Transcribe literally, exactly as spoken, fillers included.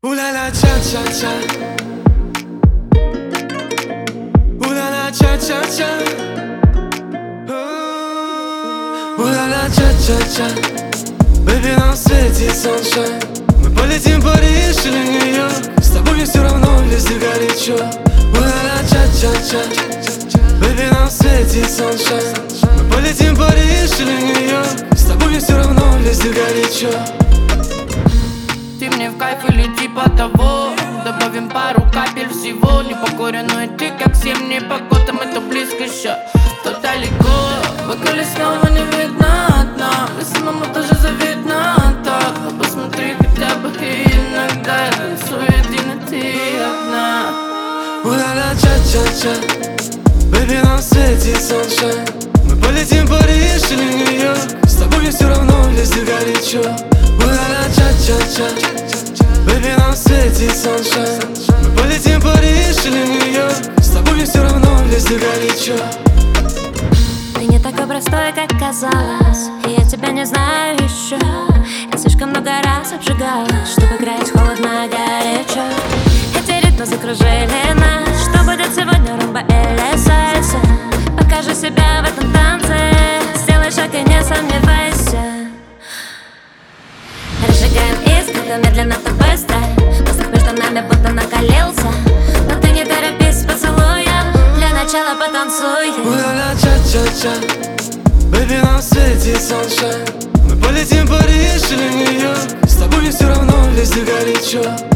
Уля-ля, ча-ча-ча. Уля-ля, ча-ча-ча. Уля-ля, ча-ча-ча. Бэби, нам светит sunshine. Мы полетим в Париж или Нью-Йорк. С тобой мне все равно, везде горячо. Уля-ля, ча-ча-ча. Бэби, нам светит sunshine. Мы полетим в Париж или Нью-Йорк. С тобой мне все равно, везде горячо. Ты мне в кайф или типа того. Добавим пару капель всего. Не покоренную ты, как семь, не по котам. Это близко еще, то далеко. Бокали снова не видно одна. И самому тоже завидно так. Но посмотри хотя бы иногда. Я танцую один, и ты одна. Уля-ля, ча-ча-ча. Бэби, нам светит sunshine. Мы полетим в Париж или Нью-Йорк. С тобой мне все равно, везде горячо. Уля-ля, ча-ча-ча. Бэби, нам светит sunshine. Мы полетим в Париж или Нью-Йорк. С тобой мне все равно, везде горячо. Ты не такой простой, как казалось, и я тебя не знаю еще. Я слишком много раз обжигалась, чтобы играть холодно, горячо. Эти ритмы закружили нас. Что будет сегодня, румба или сальса? Покажи себя в этом танце. Сделай шаг и не сомневайся. Разжигаем искры, медленно, то быстро. Воздух между нами будто накалился. Но ты не торопись с поцелуем. Для начала потанцуй. Уля-ля, ча-ча-ча. Бэби, нам светит sunshine. Мы полетим в Париж или Нью-Йорк. С тобой мне все равно, везде горячо.